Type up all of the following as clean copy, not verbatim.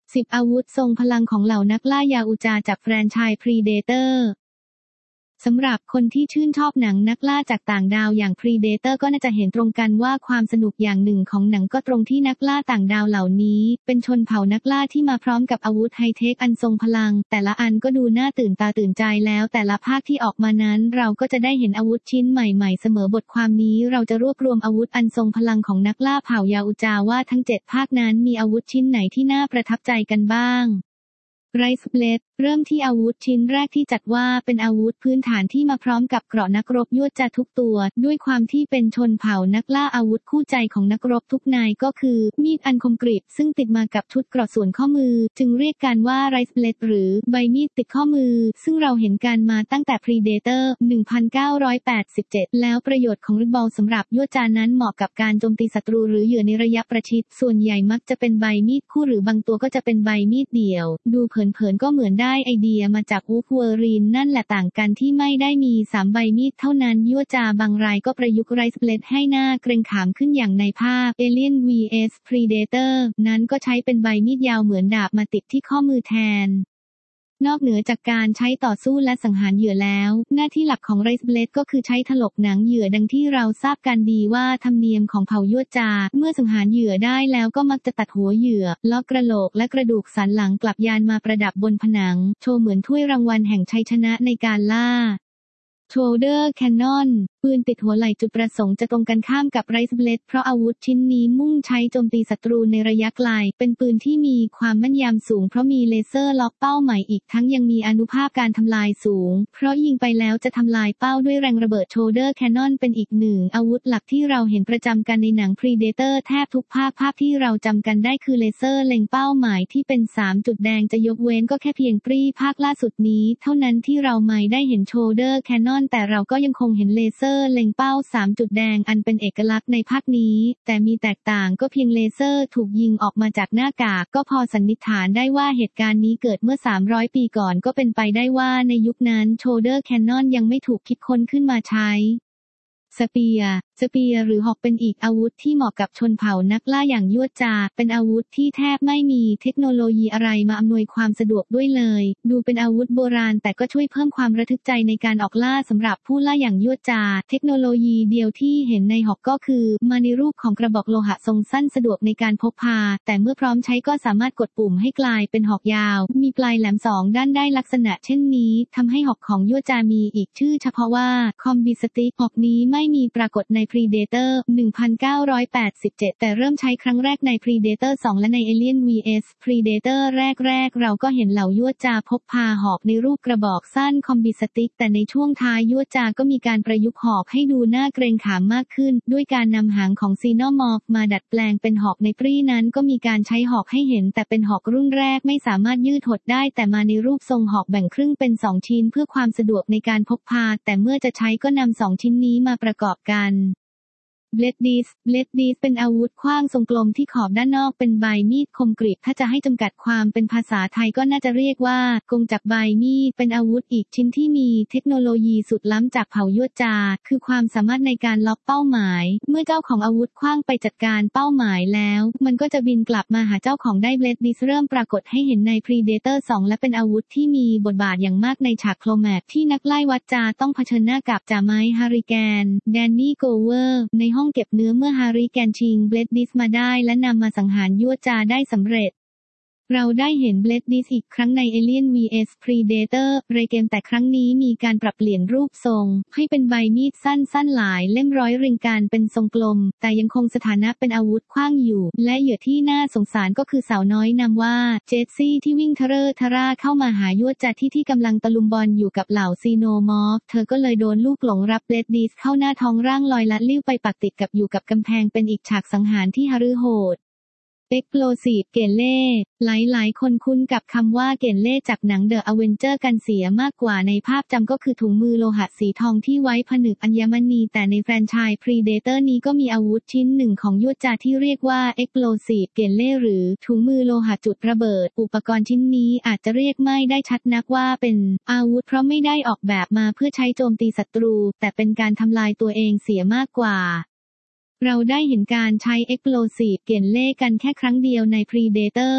10 อาวุธทรงพลังของเหล่านักล่ายาอูจาจากแฟรนไชส์ Predatorสำหรับคนที่ชื่นชอบหนังนักล่าจากต่างดาวอย่าง Predator ก็น่าจะเห็นตรงกันว่าความสนุกอย่างหนึ่งของหนังก็ตรงที่นักล่าต่างดาวเหล่านี้เป็นชนเผ่านักล่าที่มาพร้อมกับอาวุธไฮเทคอันทรงพลังแต่ละอันก็ดูน่าตื่นตาตื่นใจแล้วแต่ละภาคที่ออกมานั้นเราก็จะได้เห็นอาวุธชิ้นใหม่ๆเสมอบทความนี้เราจะรวบรวมอาวุธอันทรงพลังของนักล่าเผ่ายาอูจาว่าทั้ง7ภาคนั้นมีอาวุธชิ้นไหนที่น่าประทับใจกันบ้างไรส์เบลดเริ่มที่อาวุธชิ้นแรกที่จัดว่าเป็นอาวุธพื้นฐานที่มาพร้อมกับเกราะนักรบยวดจะทุกตัวด้วยความที่เป็นชนเผ่านักล่าอาวุธคู่ใจของนักรบทุกนายก็คือมีดอันคมกริบซึ่งติดมากับชุดเกราะส่วนข้อมือจึงเรียกกันว่าไรส์เบลดหรือใบมีดติดข้อมือซึ่งเราเห็นกันมาตั้งแต่ Predator 1987 แล้วประโยชน์ของริบบอลสำหรับยวดจานั้นเหมาะกับการโจมตีศัตรูหรือเหยื่อในระยะประชิดส่วนใหญ่มักจะเป็นใบมีดคู่หรือบางตัวก็จะเป็นใบมีดเดี่ยวดูเผินๆก็เหมือนได้ไอเดียมาจากวูฟเวอรีนนั่นแหละต่างกันที่ไม่ได้มี3ใบมีดเท่านั้นยั่วจาบางรายก็ประยุกต์ไรส์เบลดให้หน้าเกรงขามขึ้นอย่างในภาพ Alien vs Predator นั้นก็ใช้เป็นใบมีดยาวเหมือนดาบมาติดที่ข้อมือแทนนอกเหนือจากการใช้ต่อสู้และสังหารเหยื่อแล้วหน้าที่หลักของไรส์เบลดก็คือใช้ถลกหนังเหยื่อดังที่เราทราบกันดีว่าธรรมเนียมของเผ่ายวดจาเมื่อสังหารเหยื่อได้แล้วก็มักจะตัดหัวเหยื่อล็อกกระโหลกและกระดูกสันหลังกลับยานมาประดับบนผนังโชว์เหมือนถ้วยรางวัลแห่งชัยชนะในการล่าShoulder Cannon ปืนติดหัวไหล่จุดประสงค์จะตรงกันข้ามกับไรส์เบลดเพราะอาวุธชิ้นนี้มุ่งใช้โจมตีศัตรูในระยะไกลเป็นปืนที่มีความแม่นยำสูงเพราะมีเลเซอร์ล็อกเป้าหมายอีกทั้งยังมีอานุภาพการทำลายสูงเพราะยิงไปแล้วจะทำลายเป้าด้วยแรงระเบิด Shoulder Cannon เป็นอีกหนึ่งอาวุธหลักที่เราเห็นประจำกันในหนัง Predator แทบทุกภาคที่เราจำกันได้คือเลเซอร์เล็งเป้าหมายที่เป็น3จุดแดงจะยกเว้นก็แค่เพียงภาคล่าสุดนี้เท่านั้นที่เราไม่ได้เห็น Shoulder Cannon แต่เราก็ยังคงเห็นเลเซอร์เล็งเป้า3จุดแดงอันเป็นเอกลักษณ์ในภาคนี้แต่มีแตกต่างก็เพียงเลเซอร์ถูกยิงออกมาจากหน้ากากก็พอสันนิษฐานได้ว่าเหตุการณ์นี้เกิดเมื่อ300ปีก่อนก็เป็นไปได้ว่าในยุคนั้น Shoulder Cannon ยังไม่ถูกคิดค้นขึ้นมาใช้สเปียร์หรือหอกเป็นอีกอาวุธที่เหมาะกับชนเผ่านักล่าอย่างยวดจาเป็นอาวุธที่แทบไม่มีเทคโนโลยีอะไรมาอำนวยความสะดวกด้วยเลยดูเป็นอาวุธโบราณแต่ก็ช่วยเพิ่มความระทึกใจในการออกล่าสำหรับผู้ล่าอย่างยวดจาเทคโนโลยีเดียวที่เห็นในหอกก็คือมาในรูปของกระบอกโลหะทรงสั้นสะดวกในการพกพาแต่เมื่อพร้อมใช้ก็สามารถกดปุ่มให้กลายเป็นหอกยาวมีปลายแหลม2ด้านได้ลักษณะเช่นนี้ทำให้หอกของยวดจามีอีกชื่อเฉพาะว่าคอมบิสติกหอกนี้ไม่มีปรากฏใน Predator 1987 แต่เริ่มใช้ครั้งแรกใน Predator 2 และใน Alien vs Predator แรกเราก็เห็นเหล่ายวดจาพกพาหอกในรูปกระบอกสั้นคอมบิสติกแต่ในช่วงท้ายยวดจาก็มีการประยุกต์หอกให้ดูน่าเกรงขามมากขึ้นด้วยการนำหางของซีโนมอร์ฟมาดัดแปลงเป็นหอกในนั้นก็มีการใช้หอกให้เห็นแต่เป็นหอกรุ่นแรกไม่สามารถยืดหดได้แต่มาในรูปทรงหอกแบ่งครึ่งเป็น2ชิ้นเพื่อความสะดวกในการพกพาแต่เมื่อจะใช้ก็นำ2ชิ้นนี้มาประกอบกันBlade Disc เป็นอาวุธขว้างทรงกลมที่ขอบด้านนอกเป็นใบมีดคมกริบถ้าจะให้จำกัดความเป็นภาษาไทยก็น่าจะเรียกว่ากงจักรใบมีดเป็นอาวุธอีกชิ้นที่มีเทคโนโลยีสุดล้ำจากเผ่ายวดจาคือความสามารถในการล็อกเป้าหมายเมื่อเจ้าของอาวุธขว้างไปจัดการเป้าหมายแล้วมันก็จะบินกลับมาหาเจ้าของได้ Blade Disc เริ่มปรากฏให้เห็นใน Predator 2 และเป็นอาวุธที่มีบทบาทอย่างมากในฉากโคลแม็กที่นักไล่วัดจาต้องเผชิญหน้ากับจ่าไม้ฮาริแกนแดนนี่โกเวอร์ในห้องเก็บเนื้อเมื่อฮาริแกนชิง Blade Disc มาได้และนำมาสังหารยวดจาได้สำเร็จเราได้เห็น Blade Disc อีกครั้งใน Alien vs Predator เกมแต่ครั้งนี้มีการปรับเปลี่ยนรูปทรงให้เป็นใบมีดสั้นหลายเล่มร้อยเรียงกันเป็นทรงกลมแต่ยังคงสถานะเป็นอาวุธขว้างอยู่และเหยื่อที่น่าสงสารก็คือสาวน้อยนามว่าเจสซี่ที่วิ่งทะเรอทะราเข้ามาหายวดจาที่กำลังตะลุมบอลอยู่กับเหล่าซีโนมอร์ฟเธอก็เลยโดนลูกหลงรับ Blade Disc เข้าหน้าท้องร่างลอยลัดลิ้วไปปักติดกับอยู่กับกำแพงเป็นอีกฉากสังหารที่หฤโหดExplosive เกลเล่หลายคนคุ้นกับคำว่าเกลเล่จากหนัง The Avenger กันเสียมากกว่าในภาพจำก็คือถุงมือโลหะสีทองที่ไว้ผนึกอัญมณีแต่ในแฟรนไชส์ Predator นี้ก็มีอาวุธชิ้นหนึ่งของยวดจาที่เรียกว่า Explosive เกลเล่หรือถุงมือโลหะจุดระเบิดอุปกรณ์ชิ้นนี้อาจจะเรียกไม่ได้ชัดนักว่าเป็นอาวุธเพราะไม่ได้ออกแบบมาเพื่อใช้โจมตีศัตรูแต่เป็นการทำลายตัวเองเสียมากกว่าเราได้เห็นการใช้ Explosive เกล็ดเล่กันแค่ครั้งเดียวใน Predator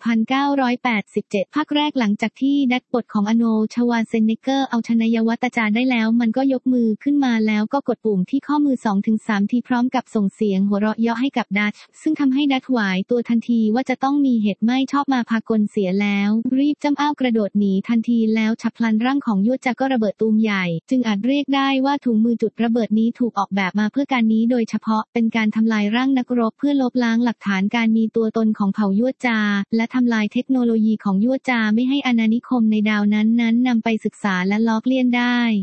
1987 ภาคแรกหลังจากที่แดดบทของอโนลด์ ชวาเซเนกเกอร์เอาชนยวัตจารได้แล้วมันก็ยกมือขึ้นมาแล้วก็กดปุ่มที่ข้อมือ 2-3 ทีพร้อมกับส่งเสียงหัวเราะเยาะให้กับดัชซึ่งทำให้ดัชหวายตัวทันทีว่าจะต้องมีเหตุไม่ชอบมาพากลเสียแล้วรีบจ้ำอ้าวกระโดดหนีทันทีแล้วฉับพลันร่างของยวดจาก็ระเบิดตูมใหญ่จึงอาจเรียกได้ว่าถุงมือจุดระเบิดนี้ถูกออกแบบมาเพื่อการนี้โดยเฉพาะเป็นการทำลายร่างนักรบเพื่อลบล้างหลักฐานการมีตัวตนของเผ่ายวดจาและทำลายเทคโนโลยีของยวดจาไม่ให้อาณานิคมในดาวนั้นนำไปศึกษาและลอกเลียนได้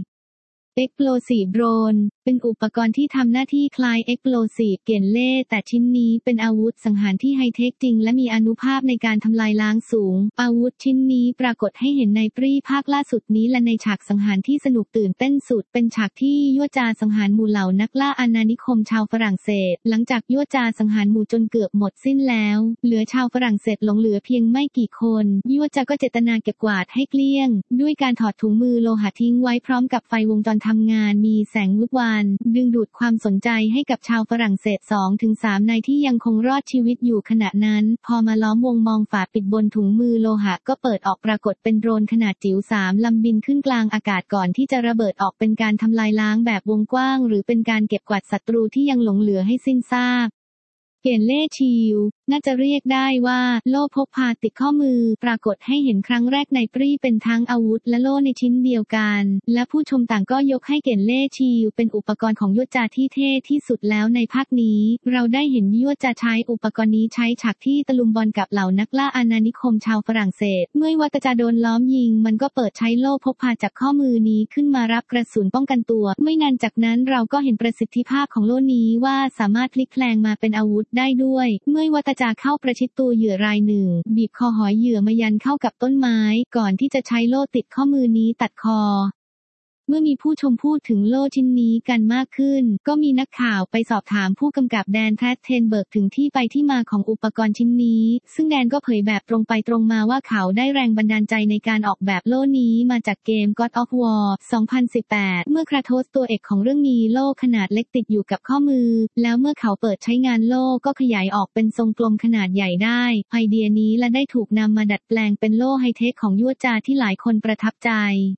Explosive Drone เป็นอุปกรณ์ที่ทำหน้าที่คล้าย Explosive เกล็ดเล่แต่ชิ้นนี้เป็นอาวุธสังหารที่ไฮเทคจริงและมีอานุภาพในการทำลายล้างสูงอาวุธชิ้นนี้ปรากฏให้เห็นในปรีภาคล่าสุดนี้และในฉากสังหารที่สนุกตื่นเต้นสุดเป็นฉากที่ยวดจาสังหารหมู่เหล่านักล่าอาณานิคมชาวฝรั่งเศสหลังจากยวดจาสังหารหมู่จนเกือบหมดสิ้นแล้วเหลือชาวฝรั่งเศสหลงเหลือเพียงไม่กี่คนยวดจาก็เจตนาเก็บกวาดให้เกลี้ยงด้วยการถอดถุงมือโลหะทิ้งไว้พร้อมกับไฟวงจรทำงานมีแสงวุบวานดึงดูดความสนใจให้กับชาวฝรั่งเศส 2-3 นายที่ยังคงรอดชีวิตอยู่ขณะนั้นพอมาล้อมวงมองฝาปิดบนถุงมือโลหะก็เปิดออกปรากฏเป็นโดรนขนาดจิ๋ว3 ลำบินขึ้นกลางอากาศก่อนที่จะระเบิดออกเป็นการทำลายล้างแบบวงกว้างหรือเป็นการเก็บกวาดศัตรูที่ยังหลงเหลือให้สิ้นซากเกล็ดเล่ชิลน่าจะเรียกได้ว่าโล่พกพาติดข้อมือปรากฏให้เห็นครั้งแรกในปรีเป็นทั้งอาวุธและโล่ในชิ้นเดียวกันและผู้ชมต่างก็ยกให้เกล็ดเล่ชิลเป็นอุปกรณ์ของยวดจาที่เท่ที่สุดแล้วในภาคนี้เราได้เห็นยวดจาใช้อุปกรณ์นี้ใช้ฉากที่ตะลุมบอลกับเหล่านักล่าอาณานิคมชาวฝรั่งเศสเมื่อวัตจาโดนล้อมยิงมันก็เปิดใช้โล่พกพาจากข้อมือนี้ขึ้นมารับกระสุนป้องกันตัวไม่นานจากนั้นเราก็เห็นประสิทธิภาพของโล่นี้ว่าสามารถพลิกแปลงมาเป็นอาวุธได้ด้วยเมื่อวัตจาเข้าประชิดตัวเหยื่อรายหนึ่งบีบคอหอยเหยื่อมายันเข้ากับต้นไม้ก่อนที่จะใช้โล่ติดข้อมือนี้ตัดคอเมื่อมีผู้ชมพูดถึงโล่ชิ้นนี้กันมากขึ้นก็มีนักข่าวไปสอบถามผู้กำกับแดนแพทเทนเบิร์กถึงที่ไปที่มาของอุปกรณ์ชิ้นนี้ซึ่งแดนก็เผยแบบตรงไปตรงมาว่าเขาได้แรงบันดาลใจในการออกแบบโล่นี้มาจากเกม God of War 2018 เมื่อคราโทสตัวเอกของเรื่องมีโล่ขนาดเล็กติดอยู่กับข้อมือแล้วเมื่อเขาเปิดใช้งานโล่ก็ขยายออกเป็นทรงกลมขนาดใหญ่ได้ไอเดียนี้และได้ถูกนำมาดัดแปลงเป็นโล่ไฮเทคของยวดจาที่หลายคนประทับใจ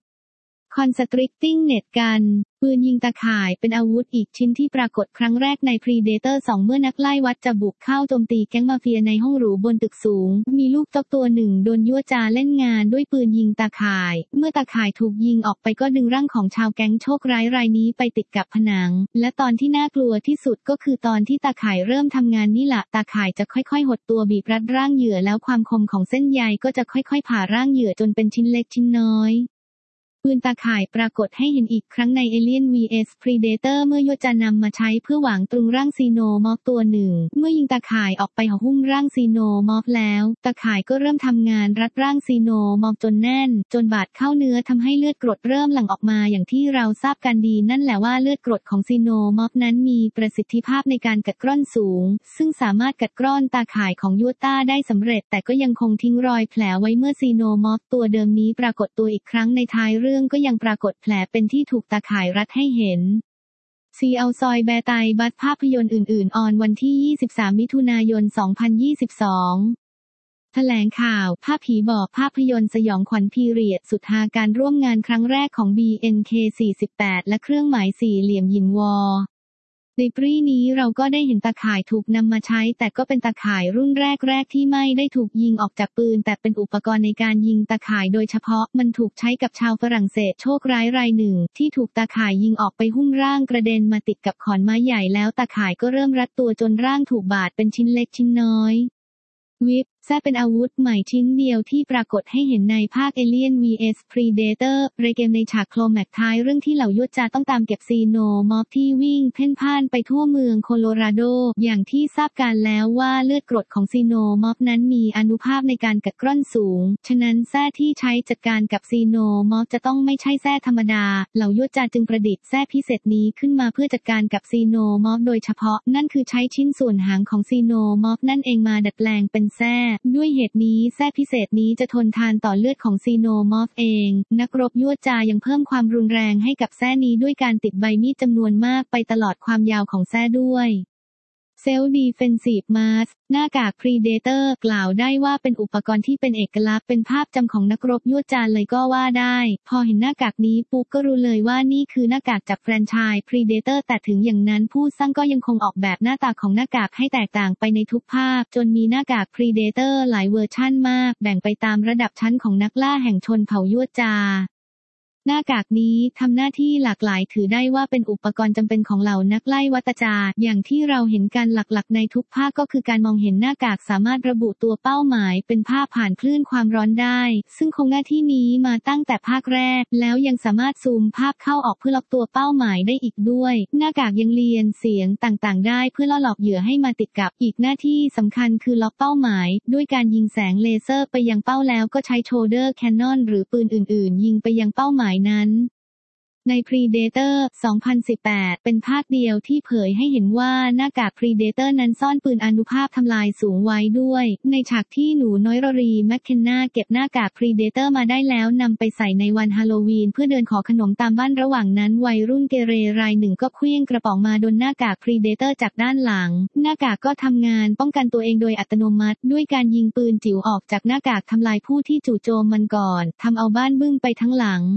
Constricting Net Gun ปืนยิงตะข่ายเป็นอาวุธอีกชิ้นที่ปรากฏครั้งแรกใน Predator 2 เมื่อนักไล่วัดจะบุกเข้าโจมตีแก๊งมาเฟียในห้องหรูบนตึกสูงมีลูกต๊อกตัวหนึ่งโดนยั่วจาเล่นงานด้วยปืนยิงตะข่ายเมื่อตะข่ายถูกยิงออกไปก็ดึงร่างของชาวแก๊งโชคร้ายรายนี้ไปติดกับผนังและตอนที่น่ากลัวที่สุดก็คือตอนที่ตะข่ายเริ่มทำงานนี่แหละตะข่ายจะค่อยๆหดตัวบีบรัดร่างเหยื่อแล้วความคมของเส้นใยก็จะค่อยๆผ่าร่างเหยื่อจนเป็นชิ้นเล็กชิ้นน้อยปืนตาข่ายปรากฏให้เห็นอีกครั้งใน Alien vs Predator เมื่อยวดจานำมาใช้เพื่อหวังตรึงร่างซีโนมอร์ฟตัวหนึ่งเมื่อยิงตาข่ายออกไปห่อหุ้มร่างซีโนมอร์ฟแล้วตาข่ายก็เริ่มทำงานรัดร่างซีโนมอร์ฟจนแน่นจนบาดเข้าเนื้อทำให้เลือดกรดเริ่มหลั่งออกมาอย่างที่เราทราบกันดีนั่นแหละว่าเลือดกรดของซีโนมอร์ฟนั้นมีประสิทธิภาพในการกัดกร่อนสูงซึ่งสามารถกัดกร่อนตาข่ายของยวดต้าได้สำเร็จแต่ก็ยังคงทิ้งรอยแผลไว้เมื่อซีโนมอร์ฟตัวเดิมนี้ปรากฏตัวอีกครั้งในท้ายเรื่องก็ยังปรากฏแผลเป็นที่ถูกตาข่ายรัดให้เห็นซีเอาซอยแบร์ไตบัสภาพยนตร์อื่นๆออนวันที่ 23 มิถุนายน 2022 แถลงข่าวภาพผีบอกภาพยนตร์สยองขวัญพีเรียดสุดฮาการร่วมงานครั้งแรกของ BNK48 และเครื่องหมายสี่เหลี่ยมหยินวอในปรีนี้เราก็ได้เห็นตาข่ายถูกนำมาใช้แต่ก็เป็นตาข่ายรุ่นแรกๆที่ไม่ได้ถูกยิงออกจากปืนแต่เป็นอุปกรณ์ในการยิงตาข่ายโดยเฉพาะมันถูกใช้กับชาวฝรั่งเศสโชคร้ายรายหนึ่งที่ถูกตาข่ายยิงออกไปหุ้มร่างกระเด็นมาติดกับขอนไม้ใหญ่แล้วตาข่ายก็เริ่มรัดตัวจนร่างถูกบาดเป็นชิ้นเล็กชิ้นน้อยวิปแท้เป็นอาวุธใหม่ชิ้นเดียวที่ปรากฏให้เห็นในภาค Alien vs Predator เกมในฉากโคลแม็กท้ายเรื่องที่เหล่ายวดจาต้องตามเก็บซีโนมอร์ฟที่วิ่งเพ่นพ่านไปทั่วเมืองโคโลราโดอย่างที่ทราบกันแล้วว่าเลือดกรดของซีโนมอร์ฟนั้นมีอานุภาพในการกัดกร่อนสูงฉะนั้นแท้ที่ใช้จัดการกับซีโนมอร์ฟจะต้องไม่ใช่แท้ธรรมดาเหล่ายวดจาจึงประดิษฐ์แท้พิเศษนี้ขึ้นมาเพื่อจัดการกับซีโนมอร์ฟโดยเฉพาะนั่นคือใช้ชิ้นส่วนหางของซีโนมอร์ฟนั่นเองมาดัดแปลงเป็นแท้ด้วยเหตุนี้แท้พิเศษนี้จะทนทานต่อเลือดของซีโนมอร์ฟเองนักรบยวดจายังเพิ่มความรุนแรงให้กับแท้นี้ด้วยการติดใบมีดจำนวนมากไปตลอดความยาวของแท้ด้วย Self Defensive Mask หน้ากาก Predator กล่าวได้ว่าเป็นอุปกรณ์ที่เป็นเอกลักษณ์เป็นภาพจำของนักรบยวดจานเลยก็ว่าได้พอเห็นหน้ากากนี้ปุ๊บก็รู้เลยว่านี่คือหน้ากากจากแฟรนไชส์ Predator แต่ถึงอย่างนั้นผู้สร้างก็ยังคงออกแบบหน้าตาของหน้ากากให้แตกต่างไปในทุกภาคจนมีหน้ากาก Predator หลายเวอร์ชั่นมากแบ่งไปตามระดับชั้นของนักล่าแห่งชนเผ่ายวดจาหน้ากากนี้ทำหน้าที่หลากหลายถือได้ว่าเป็นอุปกรณ์จำเป็นของเหล่านักไล่วัตจารอย่างที่เราเห็นกันหลักๆในทุกภาคก็คือการมองเห็นหน้ากากสามารถระบุตัวเป้าหมายเป็นภาพผ่านคลื่นความร้อนได้ซึ่งคงหน้าที่นี้มาตั้งแต่ภาคแรกแล้วยังสามารถซูมภาพเข้าออกเพื่อล็อกตัวเป้าหมายได้อีกด้วยหน้ากากยังเรียนเสียงต่างๆได้เพื่อล่อหลอกเหยื่อให้มาติดกับอีกหน้าที่สำคัญคือล็อกเป้าหมายด้วยการยิงแสงเลเซอร์ไปยังเป้าแล้วก็ใช้โชเดอร์แคนนอนหรือปืนอื่นๆยิงไปยังเป้าหมายนั้นใน Predator 2018 เป็นภาคเดียวที่เผยให้เห็นว่าหน้ากาก Predator นั้นซ่อนปืนอานุภาพทำลายสูงไว้ด้วยในฉากที่หนูน้อยรอรีแมคเคนนาเก็บหน้ากาก Predator มาได้แล้วนำไปใส่ในวันฮาโลวีนเพื่อเดินขอขนมตามบ้านระหว่างนั้นวัยรุ่นเกเรรายหนึ่งก็เคลื่องกระป๋องมาโดนหน้ากาก Predator จากด้านหลังหน้ากากก็ทำงานป้องกันตัวเองโดยอัตโนมัติด้วยการยิงปืนจิ๋วออกจากหน้ากากทำลายผู้ที่จู่โจมมันก่อนทำเอาบ้านบึ้งไปทั้งหลัง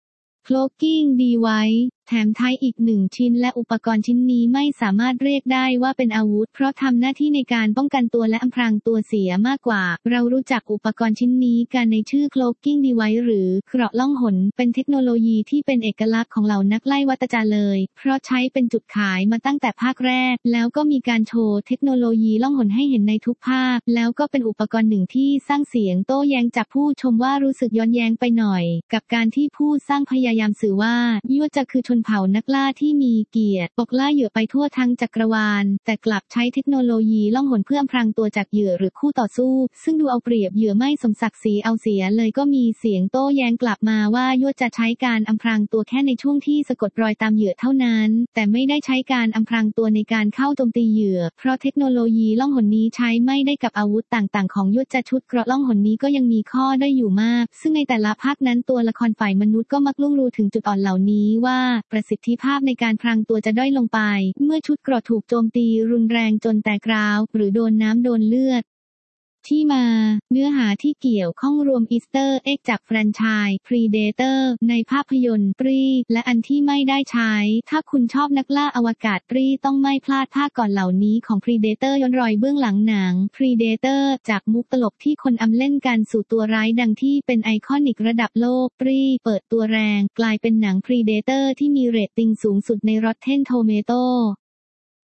Cloaking Device แถมท้ายอีก1ชิ้นและอุปกรณ์ชิ้นนี้ไม่สามารถเรียกได้ว่าเป็นอาวุธเพราะทำหน้าที่ในการป้องกันตัวและอำพรางตัวเสียมากกว่าเรารู้จักอุปกรณ์ชิ้นนี้กันในชื่อ Cloaking Device หรือเกราะล่องหนเป็นเทคโนโลยีที่เป็นเอกลักษณ์ของเหล่านักไล่วัตจารเลยเพราะใช้เป็นจุดขายมาตั้งแต่ภาคแรกแล้วก็มีการโชว์เทคโนโลยีล่องหนให้เห็นในทุกภาคแล้วก็เป็นอุปกรณ์หนึ่งที่สร้างเสียงโต้แย้งจากผู้ชมว่ารู้สึกย้อนแย้งไปหน่อยกับการที่ผู้สร้างพยายามสื่อว่ายวดจะคือชนเผ่านักล่าที่มีเกียรติปกล่าเหยื่อไปทั่วทั้งจักรวาลแต่กลับใช้เทคโนโลยีล่องหนเพื่ออำพรางตัวจากเหยื่อหรือคู่ต่อสู้ซึ่งดูเอาเปรียบเหยื่อไม่สมศักดิ์ศรีเอาเสียเลยก็มีเสียงโต้แย้งกลับมาว่ายวดจะใช้การอำพรางตัวแค่ในช่วงที่สะกดรอยตามเหยื่อเท่านั้นแต่ไม่ได้ใช้การอำพรางตัวในการเข้าโจมตีเหยื่อเพราะเทคโนโลยีล่องหนนี้ใช้ไม่ได้กับอาวุธต่างๆของยวดจะชุดเกราะล่องหนนี้ก็ยังมีข้อได้อยู่มากซึ่งในแต่ละภาคนั้นตัวละครฝ่ายมนุษย์ก็มักล่วงรู้ถึงจุดอ่อนเหล่านี้ว่าประสิทธิภาพในการพรางตัวจะด้อยลงไปเมื่อชุดเกราะถูกโจมตีรุนแรงจนแตกร้าวหรือโดนน้ำโดนเลือดที่มาเนื้อหาที่เกี่ยวข้องรวมอีสเตอร์เอ็กจากแฟรนไชส์ Predator ในภาพยนตร์ปรีและอันที่ไม่ได้ใช้ถ้าคุณชอบนักล่าอวกาศปรีต้องไม่พลาดภาคก่อนเหล่านี้ของ Predator ย้อนรอยเบื้องหลังหนัง Predator จากมุกตลกที่คนอำเล่นกันสู่ตัวร้ายดังที่เป็นไอคอนิกระดับโลกปรีเปิดตัวแรงกลายเป็นหนัง Predator ที่มีเรตติ้งสูงสุดใน Rotten Tomatoes